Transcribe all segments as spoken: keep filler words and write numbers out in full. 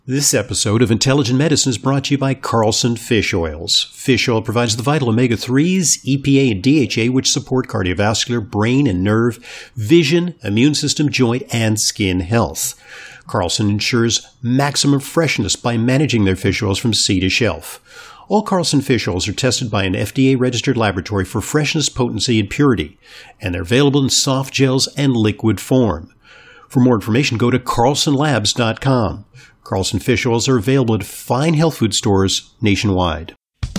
This episode of Intelligent Medicine is brought to you by Carlson Fish Oils. Fish oil provides the vital omega threes, E P A, and D H A, which support cardiovascular, brain and nerve, vision, immune system, joint, and skin health. Carlson ensures maximum freshness by managing their fish oils from sea to shelf. All Carlson fish oils are tested by an F D A-registered laboratory for freshness, potency, and purity, and they're available in soft gels and liquid form. For more information, go to carlson labs dot com. Carlson fish oils are available at fine health food stores nationwide.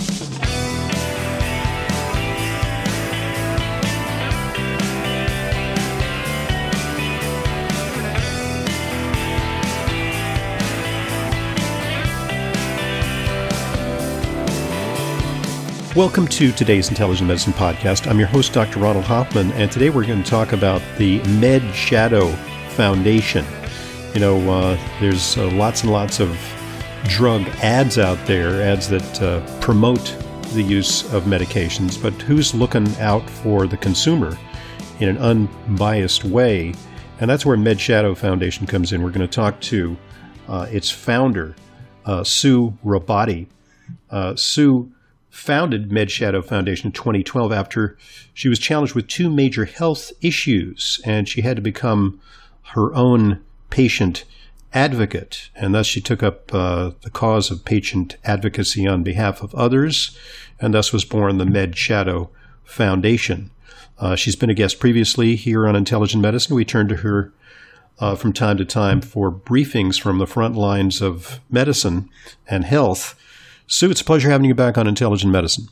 Welcome to today's Intelligent Medicine Podcast. I'm your host, Doctor Ronald Hoffman, and today we're going to talk about the MedShadow Foundation. You know, uh, there's uh, lots and lots of drug ads out there, ads that uh, promote the use of medications, but who's looking out for the consumer in an unbiased way? And that's where MedShadow Foundation comes in. We're going to talk to uh, its founder, uh, Sue Robati. Uh, Sue founded MedShadow Foundation in twenty twelve after she was challenged with two major health issues, and she had to become her own patient advocate, and thus she took up uh, the cause of patient advocacy on behalf of others, and thus was born the MedShadow Foundation. Uh, she's been a guest previously here on Intelligent Medicine. We turn to her uh, from time to time for briefings from the front lines of medicine and health. Sue, it's a pleasure having you back on Intelligent Medicine.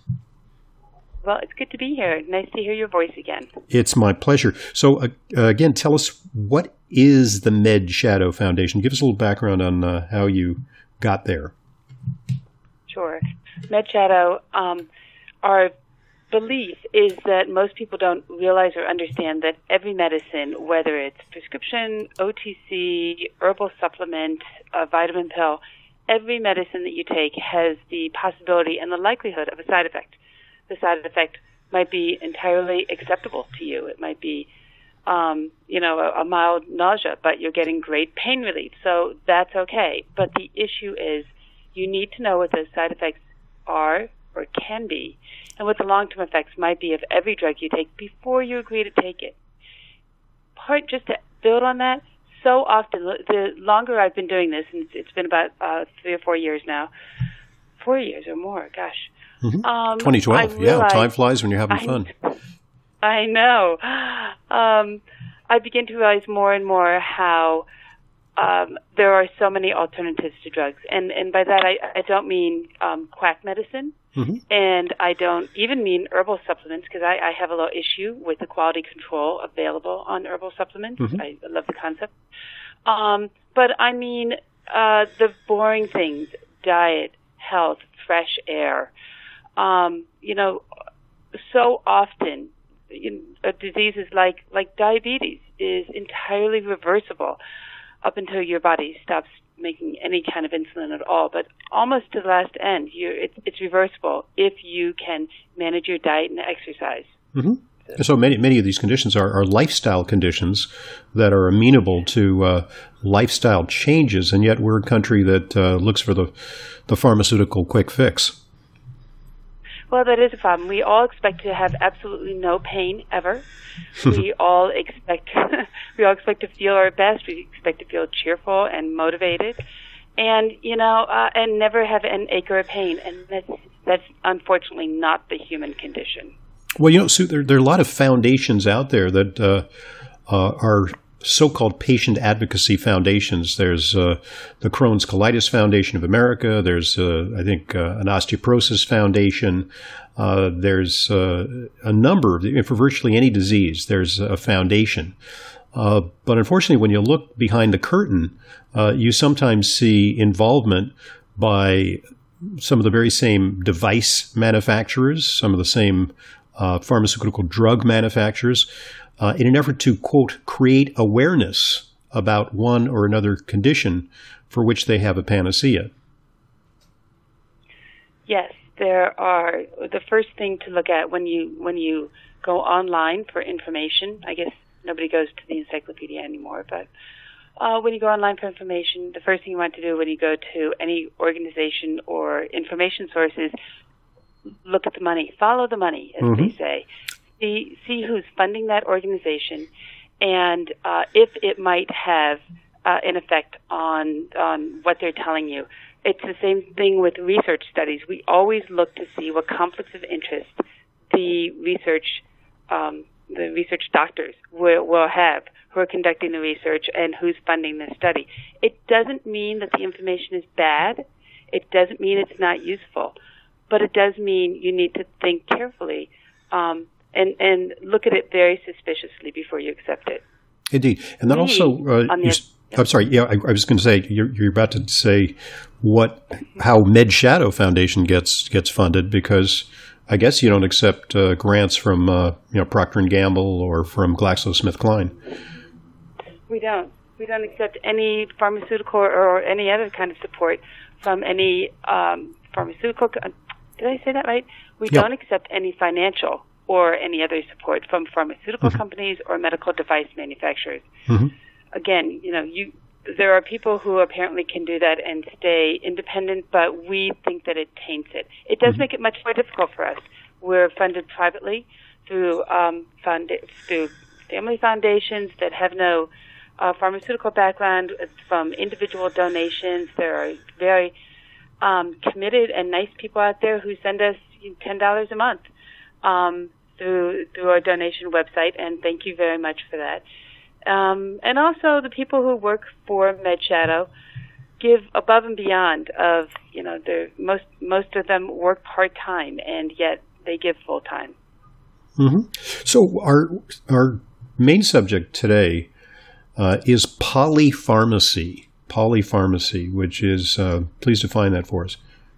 Well, it's good to be here. Nice to hear your voice again. It's my pleasure. So, uh, again, tell us, what is the MedShadow Foundation? Give us a little background on uh, how you got there. Sure. MedShadow, um, our belief is that most people don't realize or understand that every medicine, whether it's prescription, O T C, herbal supplement, a vitamin pill, every medicine that you take has the possibility and the likelihood of a side effect. The side effect might be entirely acceptable to you. It might be, um, you know, a, a mild nausea, but you're getting great pain relief. So that's okay. But the issue is you need to know what those side effects are or can be and what the long-term effects might be of every drug you take before you agree to take it. Part, just to build on that, so often, the longer I've been doing this, and it's been about uh, three or four years now, four years or more, gosh. Mm-hmm. Um, twenty twelve, yeah, time flies when you're having I, fun. I know. Um, I begin to realize more and more how um, there are so many alternatives to drugs. And, and by that, I, I don't mean um, quack medicine, mm-hmm. and I don't even mean herbal supplements, because I, I have a little issue with the quality control available on herbal supplements. Mm-hmm. I love the concept. Um, but I mean uh, the boring things, diet, health, fresh air. Um, you know, so often you know, a diseases like, like diabetes is entirely reversible up until your body stops making any kind of insulin at all. But almost to the last end, you're, it's, it's reversible if you can manage your diet and exercise. Mm-hmm. So, so many many of these conditions are, are lifestyle conditions that are amenable to uh, lifestyle changes, and yet we're a country that uh, looks for the, the pharmaceutical quick fix. Well, that is a problem. We all expect to have absolutely no pain ever. we all expect we all expect to feel our best. We expect to feel cheerful and motivated, and you know, uh, and never have an ache or a pain. And that's that's unfortunately not the human condition. Well, you know, Sue, there, there are a lot of foundations out there that uh, uh, are so-called patient advocacy foundations. There's uh, the Crohn's Colitis Foundation of America. There's, uh, I think, uh, an Osteoporosis Foundation. Uh, there's uh, a number of, for virtually any disease, there's a foundation. Uh, but unfortunately, when you look behind the curtain, uh, you sometimes see involvement by some of the very same device manufacturers, some of the same uh, pharmaceutical drug manufacturers, Uh, in an effort to, quote, create awareness about one or another condition for which they have a panacea. Yes, there are. The first thing to look at when you when you go online for information, I guess nobody goes to the encyclopedia anymore, but uh, when you go online for information, the first thing you want to do when you go to any organization or information sources, look at the money, follow the money, as mm-hmm. they say. See, see who's funding that organization, and uh, if it might have uh, an effect on on what they're telling you. It's the same thing with research studies. We always look to see what conflicts of interest the research um, the research doctors will, will have who are conducting the research and who's funding the study. It doesn't mean that the information is bad. It doesn't mean it's not useful, but it does mean you need to think carefully um, and and look at it very suspiciously before you accept it. Indeed, and then we, also. Uh, you, I'm sorry. Yeah, I, I was going to say you're, you're about to say what how MedShadow Foundation gets gets funded, because I guess you don't accept uh, grants from uh, you know Procter and Gamble or from GlaxoSmithKline. We don't. We don't accept any pharmaceutical or any other kind of support from any um, pharmaceutical. Did I say that right? We yeah. don't accept any financial or any other support from pharmaceutical mm-hmm. companies or medical device manufacturers. Mm-hmm. Again, you know, you there are people who apparently can do that and stay independent, but we think that it taints it. It does mm-hmm. make it much more difficult for us. We're funded privately through um, fund, through family foundations that have no uh, pharmaceutical background, from individual donations. There are very um, committed and nice people out there who send us ten dollars a month um, through through our donation website, and thank you very much for that. Um, and also the people who work for MedShadow give above and beyond of, you know, they're, most most of them work part-time, and yet they give full-time. Mm-hmm. So our our main subject today uh, is polypharmacy, polypharmacy, which is, uh, please define that for us.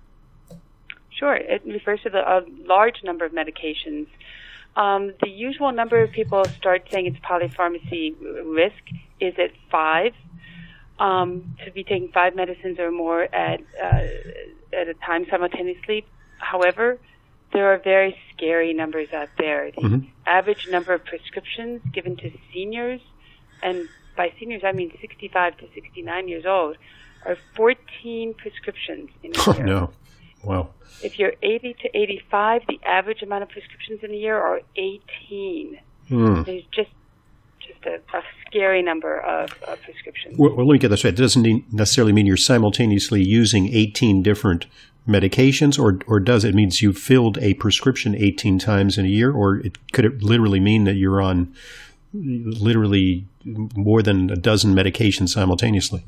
Sure. It refers to the, a large number of medications. Um, the usual number of people start saying it's polypharmacy risk is at five. Um, to be taking five medicines or more at uh, at a time simultaneously. However, there are very scary numbers out there. The mm-hmm. average number of prescriptions given to seniors, and by seniors I mean sixty-five to sixty-nine years old, are fourteen prescriptions in a oh, year. No. Wow. If you're eighty to eighty-five, the average amount of prescriptions in a year are eighteen. Mm. There's just just a, a scary number of, of prescriptions. Well, well, let me get this right. It doesn't necessarily mean you're simultaneously using eighteen different medications, or or does it means you filled a prescription eighteen times in a year, or it, could it literally mean that you're on literally more than a dozen medications simultaneously?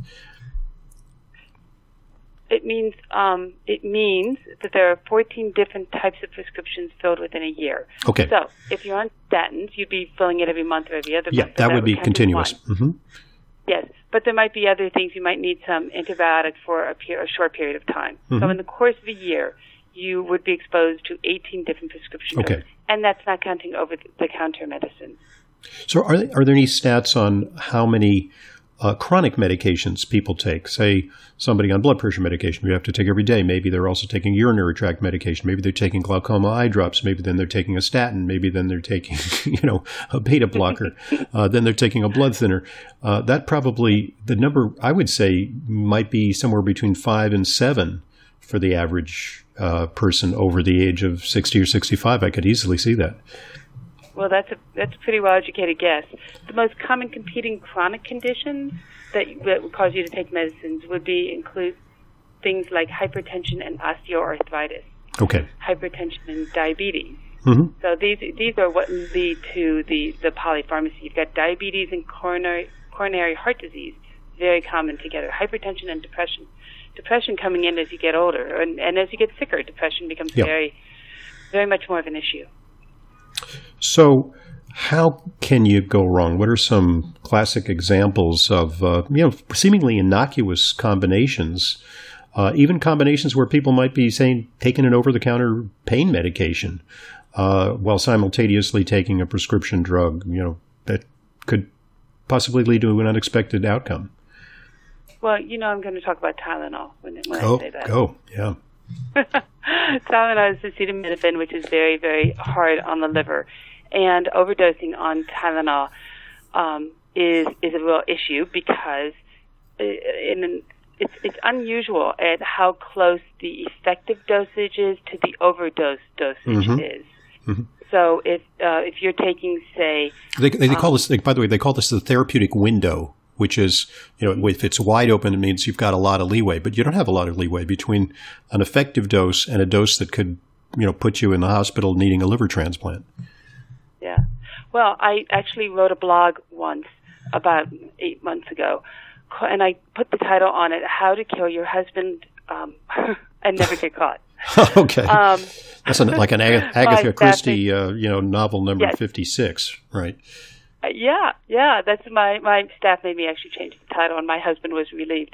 It means um, it means that there are fourteen different types of prescriptions filled within a year. Okay. So if you're on statins, you'd be filling it every month or every other yeah, month. Yeah, that, that would be continuous. Mm-hmm. Yes, but there might be other things. You might need some antibiotics for a, per- a short period of time. Mm-hmm. So in the course of a year, you would be exposed to eighteen different prescription drugs. Okay. And that's not counting over-the-counter medicine. So are, are there any stats on how many Uh, chronic medications people take? Say somebody on blood pressure medication you have to take every day. Maybe they're also taking urinary tract medication. Maybe they're taking glaucoma eye drops. Maybe then they're taking a statin. Maybe then they're taking, you know, a beta blocker. uh, then they're taking a blood thinner. Uh, that probably, the number I would say might be somewhere between five and seven for the average uh, person over the age of sixty or sixty-five. I could easily see that. Well, that's a that's a pretty well-educated guess. The most common competing chronic conditions that, that would cause you to take medicines would be include things like hypertension and osteoarthritis. Okay. Hypertension and diabetes. Mm-hmm. So these these are what lead to the, the polypharmacy. You've got diabetes and coronary coronary heart disease, very common together. Hypertension and depression. Depression coming in as you get older, and, and as you get sicker, depression becomes yep. very, very much more of an issue. So how can you go wrong? What are some classic examples of, uh, you know, seemingly innocuous combinations, uh, even combinations where people might be saying taking an over-the-counter pain medication uh, while simultaneously taking a prescription drug, you know, that could possibly lead to an unexpected outcome? Well, you know I'm going to talk about Tylenol when, when oh, I say that. Go, yeah. Tylenol is acetaminophen, which is very, very hard on the liver. And overdosing on Tylenol um, is is a real issue because in an, it's it's unusual at how close the effective dosage is to the overdose dosage mm-hmm. is. Mm-hmm. So if uh, if you're taking, say, they they, they um, call this. By the way, they call this the therapeutic window, which is, you know, if it's wide open, it means you've got a lot of leeway, but you don't have a lot of leeway between an effective dose and a dose that could, you know, put you in the hospital needing a liver transplant. Yeah. Well, I actually wrote a blog once about eight months ago, and I put the title on it, How to Kill Your Husband um, and Never Get Caught. Okay. Um, That's an, like an Ag- Agatha Christie, uh, you know, novel number yes. fifty-six, right? Uh, yeah, yeah. That's my, my staff made me actually change the title, and my husband was relieved.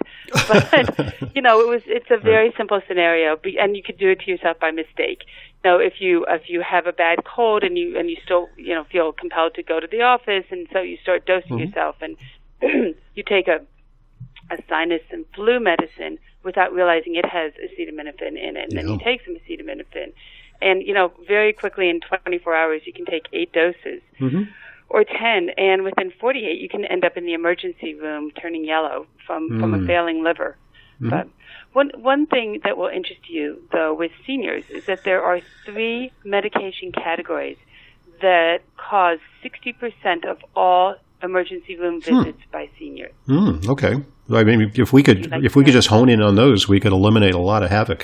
But you know, it was it's a very right. simple scenario, and you could do it to yourself by mistake. You know, if you if you have a bad cold and you and you still you know feel compelled to go to the office, and so you start dosing mm-hmm. yourself, and you take a a sinus and flu medicine without realizing it has acetaminophen in it, and then yeah. you take some acetaminophen, and you know very quickly in twenty-four hours you can take eight doses. Mm-hmm. Or ten, and within forty-eight, you can end up in the emergency room turning yellow from, mm. from a failing liver. Mm-hmm. But one one thing that will interest you, though, with seniors is that there are three medication categories that cause sixty percent of all emergency room visits hmm. by seniors. Mm, okay. I mean, if we could like if we could just hone in on those, we could eliminate a lot of havoc.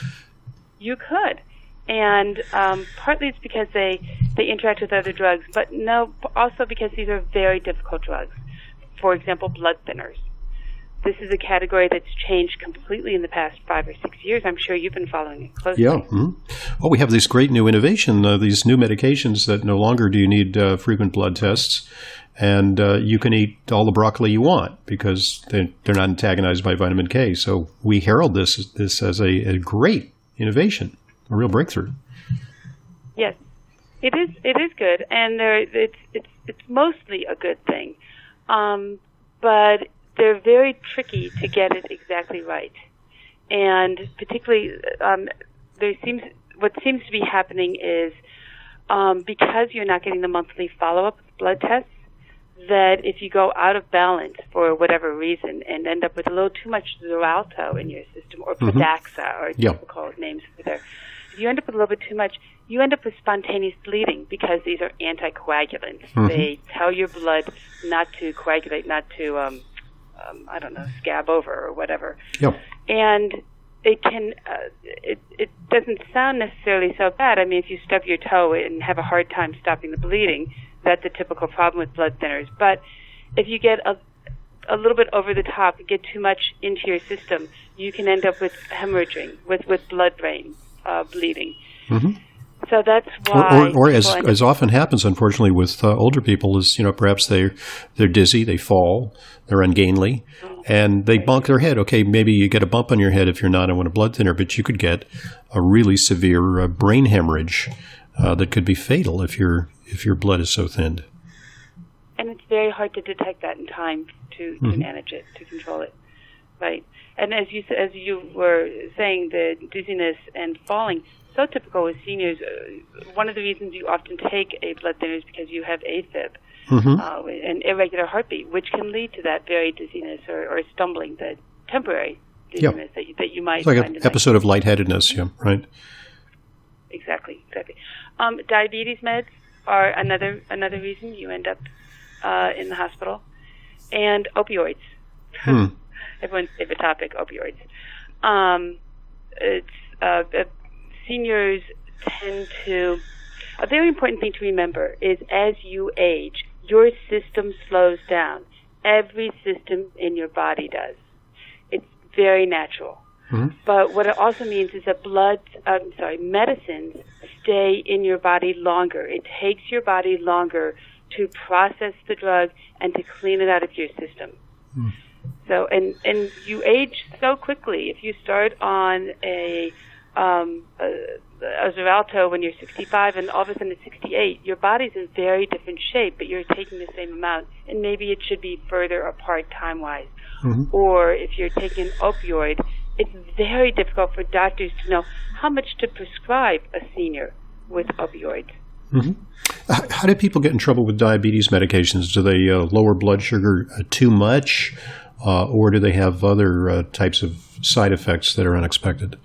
You could. And um, partly it's because they, they interact with other drugs, but no, also because these are very difficult drugs. For example, blood thinners. This is a category that's changed completely in the past five or six years. I'm sure you've been following it closely. Yeah. Mm-hmm. Well, we have this great new innovation, uh, these new medications that no longer do you need uh, frequent blood tests, and uh, you can eat all the broccoli you want because they, they're not antagonized by vitamin K. So we herald this, this as a, a great innovation. A real breakthrough. Yes, it is. It is good, and there, it's it's it's mostly a good thing, um, but they're very tricky to get it exactly right, and particularly um, there seems what seems to be happening is um, because you're not getting the monthly follow-up blood tests, that if you go out of balance for whatever reason and end up with a little too much Xarelto in your system, or mm-hmm. Pradaxa, or yeah. typical names for their If you end up with a little bit too much, you end up with spontaneous bleeding because these are anticoagulants. Mm-hmm. They tell your blood not to coagulate, not to, um, um, I don't know, scab over or whatever. Yep. And it can, uh, it, it doesn't sound necessarily so bad. I mean, if you stub your toe and have a hard time stopping the bleeding, that's a typical problem with blood thinners. But if you get a a little bit over the top, get too much into your system, you can end up with hemorrhaging, with, with blood brain. Uh, bleeding. Mm-hmm. So that's why... Or, or, or as as often happens, unfortunately, with uh, older people, is, you know, perhaps they're, they're dizzy, they fall, they're ungainly, oh, and they right. bonk their head. Okay, maybe you get a bump on your head if you're not on a blood thinner, but you could get a really severe uh, brain hemorrhage uh, that could be fatal if, your if your blood is so thinned. And it's very hard to detect that in time to, to mm-hmm. manage it, to control it. Right. And as you as you were saying, the dizziness and falling, so typical with seniors. Uh, one of the reasons you often take a blood thinner is because you have AFib, mm-hmm. uh, an irregular heartbeat, which can lead to that very dizziness or, or stumbling, the temporary dizziness yep. that you, that you might it's like find. An episode night. Of lightheadedness, yeah, right? Exactly, exactly. Um, diabetes meds are another another reason you end up uh, in the hospital, and opioids. Hmm. Everyone's favorite topic, opioids. Um, it's uh, uh, seniors tend to. A very important thing to remember is as you age, your system slows down. Every system in your body does. It's very natural. Mm-hmm. But what it also means is that blood, I'm sorry, medicines stay in your body longer. It takes your body longer to process the drug and to clean it out of your system. Mm. So, and, and you age so quickly. If you start on a, um, a, a Xarelto when you're sixty-five and all of a sudden at sixty-eight, your body's in very different shape, but you're taking the same amount, and maybe it should be further apart time-wise. Mm-hmm. Or if you're taking an opioid, it's very difficult for doctors to know how much to prescribe a senior with opioids. Mm-hmm. How do people get in trouble with diabetes medications? Do they uh, lower blood sugar uh, too much, uh, or do they have other uh, types of side effects that are unexpected?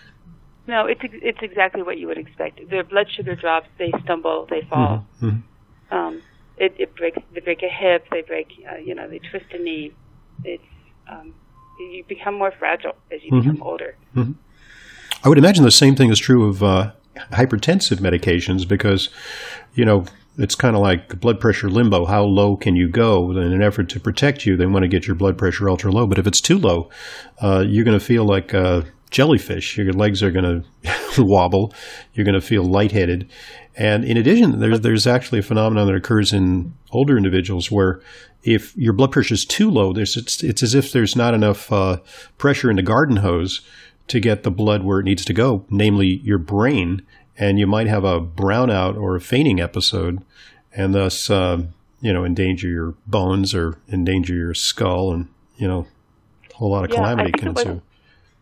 No, it's it's exactly what you would expect. Their blood sugar drops, they stumble, they fall. Mm-hmm. Mm-hmm. Um, it, it breaks. They break a hip. They break. Uh, you know, they twist a knee. It's um, you become more fragile as you mm-hmm. become older. Mm-hmm. I would imagine the same thing is true of uh, hypertensive medications because, you know, it's kind of like blood pressure limbo. How low can you go? In an effort to protect you, they want to get your blood pressure ultra low. But if it's too low, uh, you're going to feel like a jellyfish. Your legs are going to wobble. You're going to feel lightheaded. And in addition, there's there's actually a phenomenon that occurs in older individuals where if your blood pressure is too low, there's it's, it's as if there's not enough uh, pressure in the garden hose to get the blood where it needs to go, namely your brain, and you might have a brownout or a fainting episode, and thus, uh, you know, endanger your bones or endanger your skull, and, you know, a whole lot of yeah, calamity can was, ensue.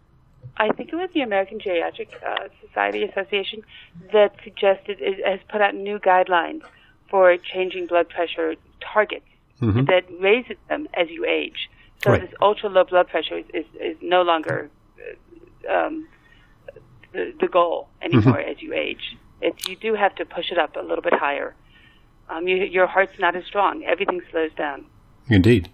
I think it was the American Geriatric uh, Society Association that suggested, has put out new guidelines for changing blood pressure targets mm-hmm. that raises them as you age. So right. this ultra low blood pressure is, is, is no longer Um, the, the goal anymore mm-hmm. as you age. It's, you do have to push it up a little bit higher. Um, you, your heart's not as strong. Everything slows down. Indeed.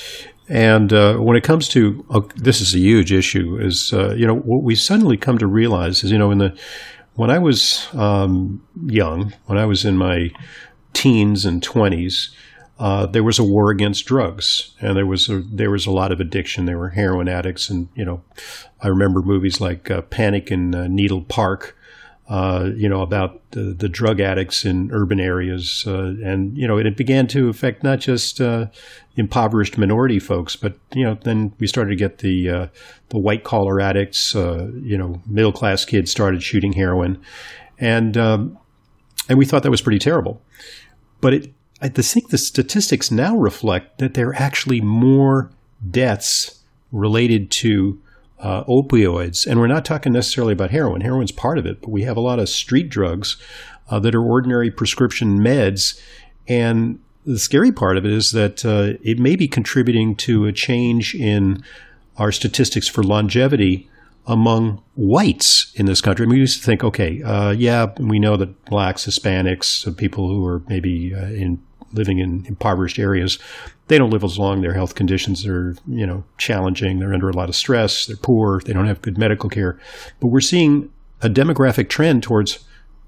And uh, when it comes to, uh, this is a huge issue, is, uh, you know, what we suddenly come to realize is, you know, in the, when I was um, young, when I was in my teens and twenties, Uh, there was a war against drugs, and there was a, there was a lot of addiction. There were heroin addicts, and you know, I remember movies like uh, Panic in uh, Needle Park, uh, you know, about the, the drug addicts in urban areas, uh, and you know, it began to affect not just uh, impoverished minority folks, but you know, then we started to get the uh, the white collar addicts. Uh, you know, middle class kids started shooting heroin, and um, and we thought that was pretty terrible, but it. I think the statistics now reflect that there are actually more deaths related to uh, opioids. And we're not talking necessarily about heroin. Heroin's part of it, but we have a lot of street drugs uh, that are ordinary prescription meds. And the scary part of it is that uh, it may be contributing to a change in our statistics for longevity among whites in this country. I mean, we used to think, okay, uh, yeah, we know that blacks, Hispanics, people who are maybe uh, in living in impoverished areas, they don't live as long. Their health conditions are, you know, challenging. They're under a lot of stress. They're poor. They don't have good medical care. But we're seeing a demographic trend towards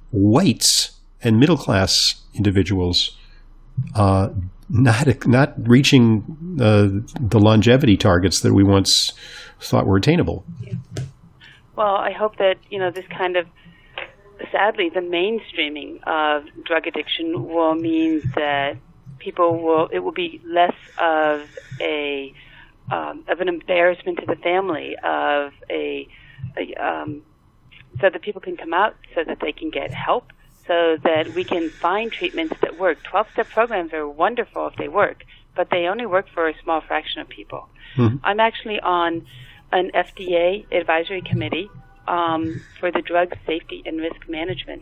whites and middle class individuals uh, not not reaching uh, the longevity targets that we once thought were attainable. Yeah. Well, I hope that, you know, this kind of, sadly, the mainstreaming of drug addiction will mean that people will, it will be less of a, um, of an embarrassment to the family, of a, a um, so that people can come out, so that they can get help, so that we can find treatments that work. twelve-step programs are wonderful if they work, but they only work for a small fraction of people. Mm-hmm. I'm actually on an F D A advisory committee um, for the drug safety and risk management.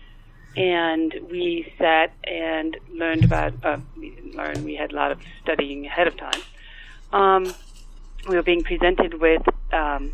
And we sat and learned about, uh, we didn't learn, we had a lot of studying ahead of time. Um, we were being presented with um,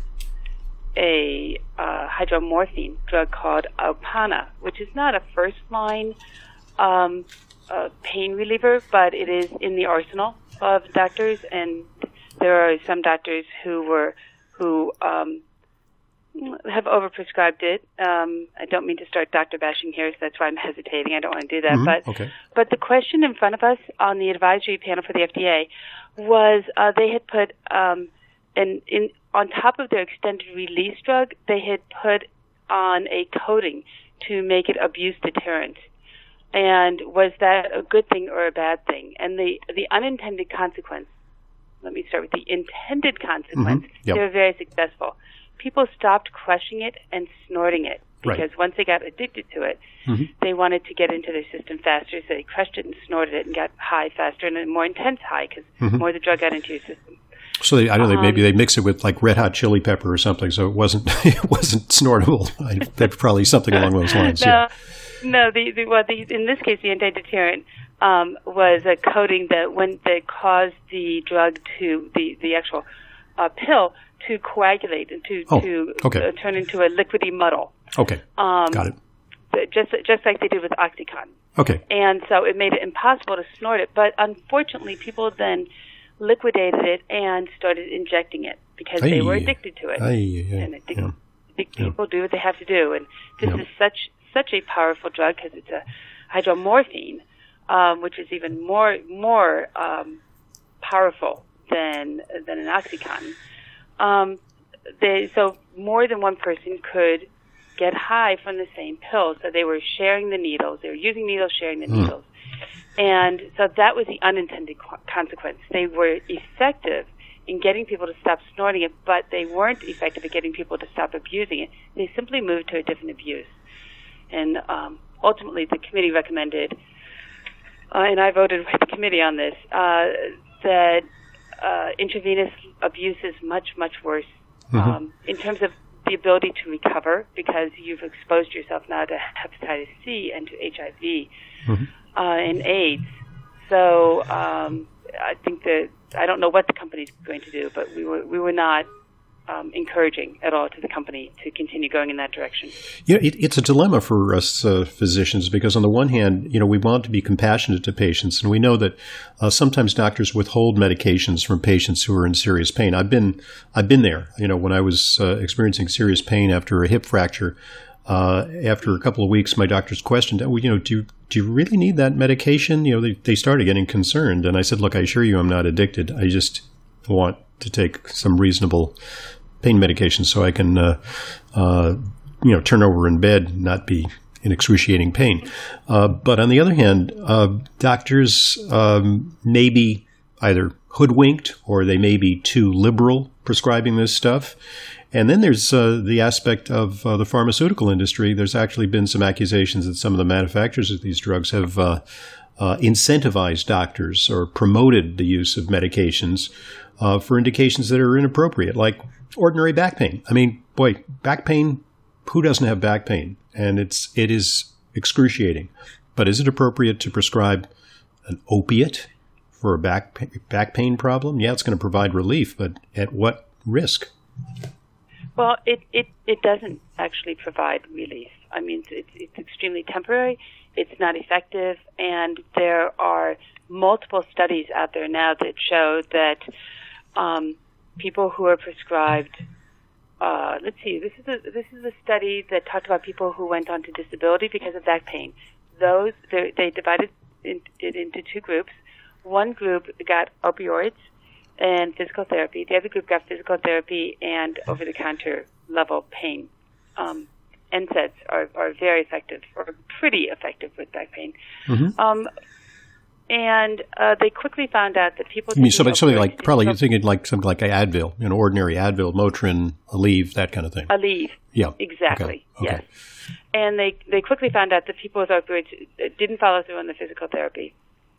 a uh, hydromorphine drug called Alpana, which is not a first-line um, uh, pain reliever, but it is in the arsenal of doctors, and there are some doctors who were who um, have overprescribed it. Um, I don't mean to start doctor bashing here, so that's why I'm hesitating. I don't want to do that. Mm-hmm. But okay. but the question in front of us on the advisory panel for the F D A was uh, they had put um, an in on top of their extended release drug, they had put on a coating to make it abuse deterrent. And was that a good thing or a bad thing? And the the unintended consequence, let me start with the intended consequence, mm-hmm. Yep. they were very successful. People stopped crushing it and snorting it because right. once they got addicted to it, mm-hmm. they wanted to get into their system faster, so they crushed it and snorted it and got high faster and a more intense high because mm-hmm. more of the drug got into your system. So they, I don't know, um, maybe they mix it with like red hot chili pepper or something, so it wasn't it wasn't snortable. That's probably something along those lines. No, yeah. No, the, the well, the, in this case, the antideterrent um, was a coating that when that caused the drug to the the actual uh, pill to coagulate and to oh, to okay. uh, turn into a liquidy muddle. Okay, um, got it. Just just like they did with OxyContin. Okay. And so it made it impossible to snort it. But unfortunately, people then liquidated it and started injecting it because aye, they were addicted to it. Aye, yeah, and addic- yeah, addic- people yeah. do what they have to do. And this yeah. is such such a powerful drug because it's a hydromorphine, um, which is even more more um, powerful than than an OxyContin. Um, they, so more than one person could get high from the same pill. So they were sharing the needles. They were using needles, sharing the mm. needles. And so that was the unintended consequence. They were effective in getting people to stop snorting it, but they weren't effective at getting people to stop abusing it. They simply moved to a different abuse. And um, ultimately the committee recommended, uh, and I voted with the committee on this, uh, that uh, intravenous abuse is much, much worse mm-hmm. um, in terms of the ability to recover because you've exposed yourself now to hepatitis C and to H I V mm-hmm. uh, and AIDS. So um, I think that I don't know what the company's going to do, but we were we were not um, encouraging at all to the company to continue going in that direction. Yeah, it, it's a dilemma for us uh, physicians because on the one hand, you know, we want to be compassionate to patients, and we know that uh, sometimes doctors withhold medications from patients who are in serious pain. I've been I've been there. You know, when I was uh, experiencing serious pain after a hip fracture, uh, after a couple of weeks, my doctors questioned, oh, you know, do you, do you really need that medication? You know, they they started getting concerned, and I said, look, I assure you, I'm not addicted. I just want to take some reasonable pain medication so I can, uh, uh, you know, turn over in bed and not be in excruciating pain. Uh, but on the other hand, uh, doctors um, may be either hoodwinked or they may be too liberal prescribing this stuff. And then there's uh, the aspect of uh, the pharmaceutical industry. There's actually been some accusations that some of the manufacturers of these drugs have uh, uh, incentivized doctors or promoted the use of medications Uh, for indications that are inappropriate, like ordinary back pain. I mean, boy, back pain, who doesn't have back pain? And it's, it is excruciating. But is it appropriate to prescribe an opiate for a back, back pain problem? Yeah, it's going to provide relief, but at what risk? Well, it, it, it doesn't actually provide relief. I mean, it's, it's extremely temporary. It's not effective. And there are multiple studies out there now that show that Um, people who are prescribed, uh, let's see, this is a, this is a study that talked about people who went on to disability because of back pain. Those, they divided it in, into two groups. One group got opioids and physical therapy. The other group got physical therapy and over-the-counter level pain. Um, N SAIDs are, are very effective, or pretty effective with back pain. Mm-hmm. Um, And uh, they quickly found out that people. You mean something, something like probably you're thinking like something like Advil, you know, ordinary Advil, Motrin, Aleve, that kind of thing. Aleve. Yeah. Exactly. Okay. Okay. Yes. And they they quickly found out that people with opioids didn't follow through on the physical therapy,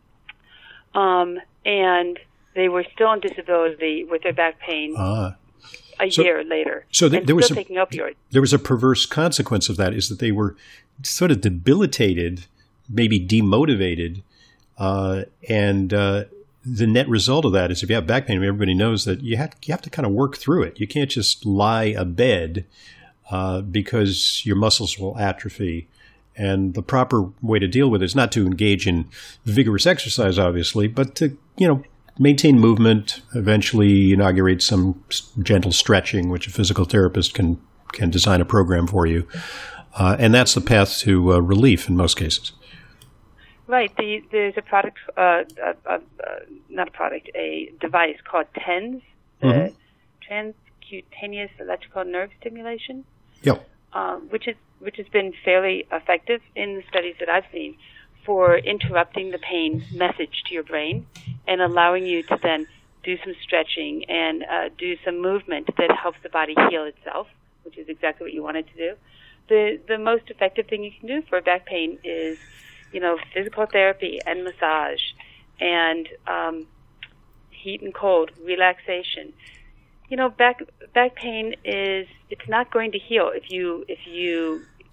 um, and they were still on disability with their back pain ah. a so, year later. So th- and there was still a, taking opioids. There was a perverse consequence of that: is that they were sort of debilitated, maybe demotivated. Uh, and uh, the net result of that is if you have back pain, everybody knows that you have, you have to kind of work through it. You can't just lie abed uh, because your muscles will atrophy. And the proper way to deal with it is not to engage in vigorous exercise, obviously, but to, you know, maintain movement, eventually inaugurate some gentle stretching, which a physical therapist can, can design a program for you. Uh, and that's the path to uh, relief in most cases. Right. The, there's a product, uh, uh, uh, not a product, a device called TENS, the mm-hmm. transcutaneous electrical nerve stimulation. Yeah. Um, which is which has been fairly effective in the studies that I've seen for interrupting the pain message to your brain and allowing you to then do some stretching and uh, do some movement that helps the body heal itself, which is exactly what you want it to do. The the most effective thing you can do for back pain is, you know, physical therapy and massage and um, heat and cold, relaxation. You know, back back pain is, it's not going to heal if you if you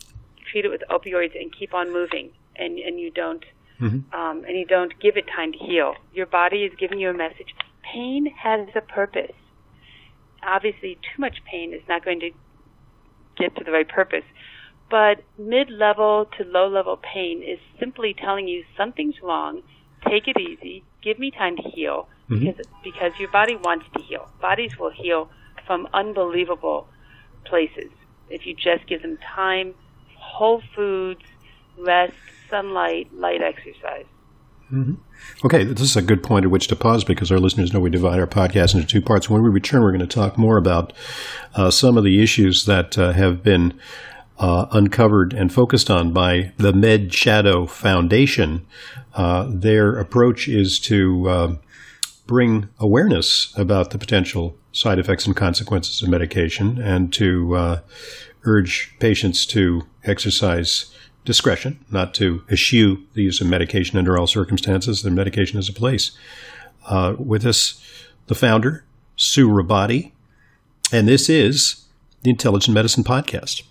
treat it with opioids and keep on moving, and, and you don't mm-hmm. um, and you don't give it time to heal. Your body is giving you a message. Pain has a purpose. Obviously, too much pain is not going to get to the right purpose. But mid-level to low-level pain is simply telling you something's wrong, take it easy, give me time to heal, mm-hmm. because because your body wants to heal. Bodies will heal from unbelievable places if you just give them time, whole foods, rest, sunlight, light exercise. Mm-hmm. Okay, this is a good point at which to pause because our listeners know we divide our podcast into two parts. When we return, we're going to talk more about uh, some of the issues that uh, have been uh, uncovered and focused on by the Med Shadow Foundation. Uh, their approach is to uh, bring awareness about the potential side effects and consequences of medication and to uh, urge patients to exercise discretion, not to eschew the use of medication under all circumstances. The medication has a place. Uh, with us, the founder, Sue Rabatti, and this is the Intelligent Medicine Podcast.